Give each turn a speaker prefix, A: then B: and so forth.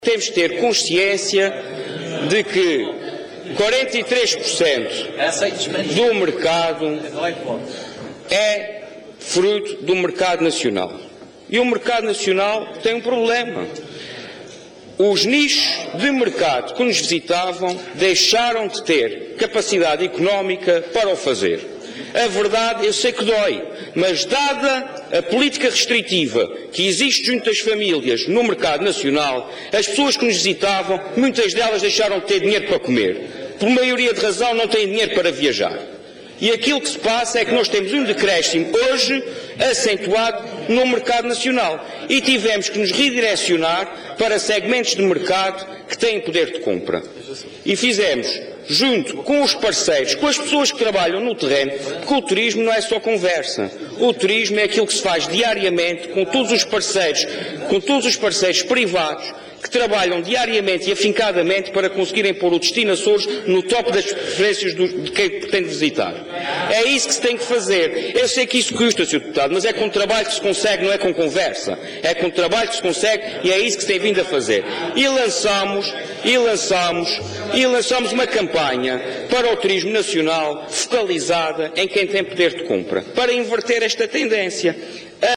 A: Temos de ter consciência de que 43% do mercado é fruto do mercado nacional. E o mercado nacional tem um problema. Os nichos de mercado que nos visitavam deixaram de ter capacidade económica para o fazer. A verdade, eu sei que dói, mas dada a política restritiva que existe junto às famílias no mercado nacional, as pessoas que nos visitavam, muitas delas deixaram de ter dinheiro para comer. Por maioria de razão não têm dinheiro para viajar. E aquilo que se passa é que nós temos um decréscimo hoje acentuado no mercado nacional. E tivemos que nos redirecionar para segmentos de mercado que têm poder de compra. E fizemos, junto com os parceiros, com as pessoas que trabalham no terreno, porque o turismo não é só conversa. O turismo é aquilo que se faz diariamente com todos os parceiros privados, que trabalham diariamente e afincadamente para conseguirem pôr o destino Açores no topo das preferências de quem pretende visitar. É isso que se tem que fazer. Eu sei que isso custa, Sr. Deputado, mas é com trabalho que se consegue, não é com conversa. É com trabalho que se consegue e é isso que se tem vindo a fazer. E lançamos uma campanha para o turismo nacional focalizada em quem tem poder de compra, para inverter esta tendência.